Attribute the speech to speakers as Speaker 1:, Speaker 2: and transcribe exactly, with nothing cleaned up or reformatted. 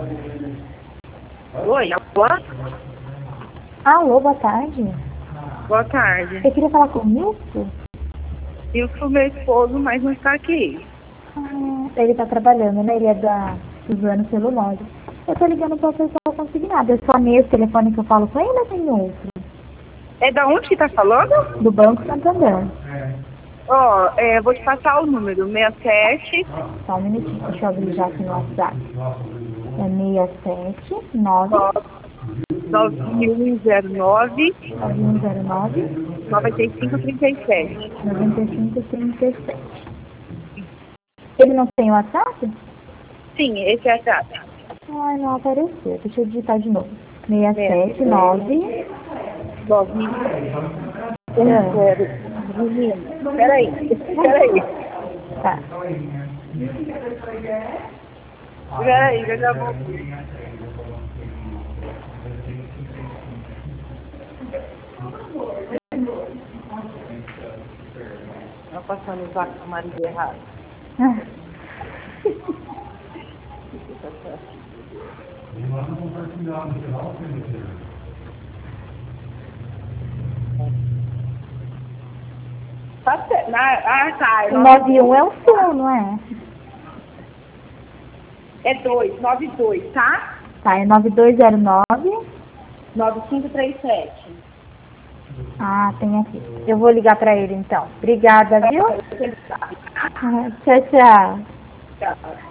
Speaker 1: Oi, alô?
Speaker 2: Alô, boa tarde.
Speaker 1: Boa tarde.
Speaker 2: Eu queria falar com o Milton.
Speaker 1: Eu sou meu esposo, mas não está aqui.
Speaker 2: Ah, ele tá trabalhando, né? Ele é da Suzano Celulose. Eu tô ligando pra pessoa consignada. É só nesse telefone que eu falo com ele ou tem outro?
Speaker 1: É da onde que tá falando?
Speaker 2: Do Banco Santander.
Speaker 1: Ó, é, vou te passar o número, seis sete.
Speaker 2: Só um minutinho, deixa eu abrir já aqui no WhatsApp. É seis sete nove
Speaker 1: nove um zero nove,
Speaker 2: nove um zero nove
Speaker 1: nove cinco três sete.
Speaker 2: nove cinco três sete. Ele não tem WhatsApp?
Speaker 1: Sim, esse é a data.
Speaker 2: Ai, não apareceu. Deixa eu digitar de novo. seis sete nove
Speaker 1: nove um zero. Menino, peraí, peraí.
Speaker 2: Tá.
Speaker 1: Peraí, eu já vou. Não passando os vaca com o marido errado. Tá certo. Ah, tá.
Speaker 2: O nove um é o seu, não é?
Speaker 1: É dois, nove dois, tá?
Speaker 2: Tá, é nove dois zero nove.
Speaker 1: nove cinco três sete.
Speaker 2: Ah, tem aqui. Eu vou ligar pra ele então. Obrigada, viu? Tchau, tchau.
Speaker 1: Tchau.